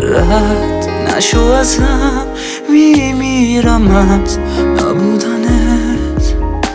رد نشو ازم میمیرم از نبودنت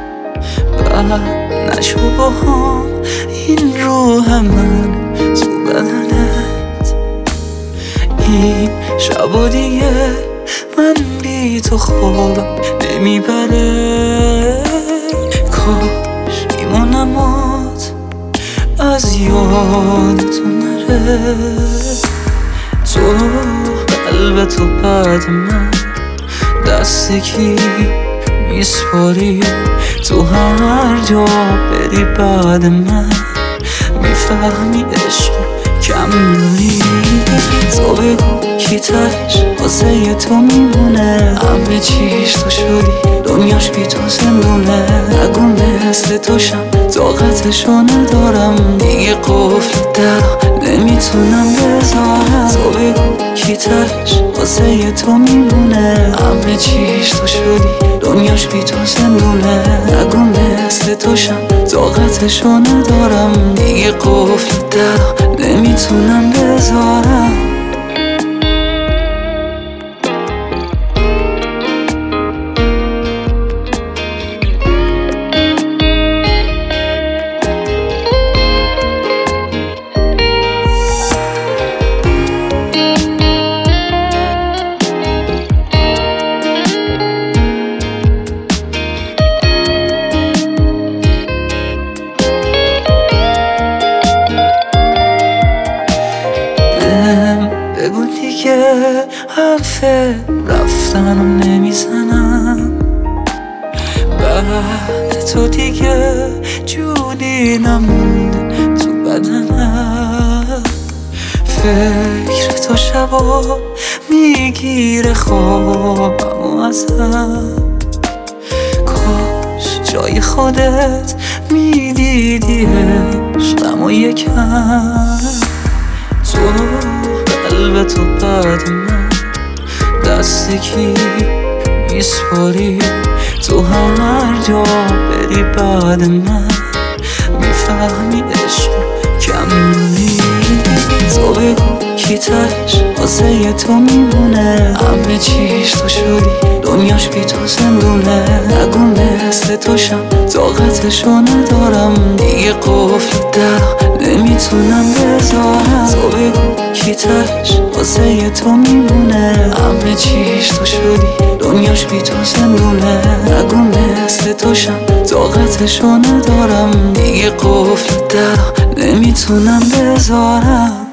بد نشو با هم این روح من تو بدنت این شب و دیگه من بی تو خوابم نمیبره کاش میمونمات از یادتو نره تو قلب تو بعد من دست کی میسپاری تو هر جا بری بعد من میفهمی عشق کم داری تو بگو کی تهش واسه تو میمونه همه چیش تو شدی دنیاش بی تو زندونه نگو مثل تو شم طاقتشو ندارم دیگه قفل در نمیتونم بذارم تو بگو کی تهش واسه تو میمونه همه چیش تو شدی دنیاش بی تو زندونه نگو مثل تو شم طاقتشو ندارم دیگه قفل در نمیتونم بذارم بگو دیگه حرف رفتنم نمیزنم بعد تو دیگه جونی نمونده تو بدنم فکر تو شبا میگیره خوابم ازم کاش جای خودت میدیدی عشقم و یکم تو قلب تو بعد من دست کی میسپاری تو هر جا بری بعد من میفهمی عشق کم داری تو بگو کی تهش واسه تو میمونه همه چیش تو شدی دنیاش بی تو زندونه نگو مثل تو شم طاقتشو ندارم دیگه قفل در نمیتونم بذارم تو بگو کی تهش واسه تو میمونه همه چیش تو شدی دنیاش بی تو زندونه نگو مثل تو شم طاقتشو ندارم دیگه قفل در نمیتونم بذارم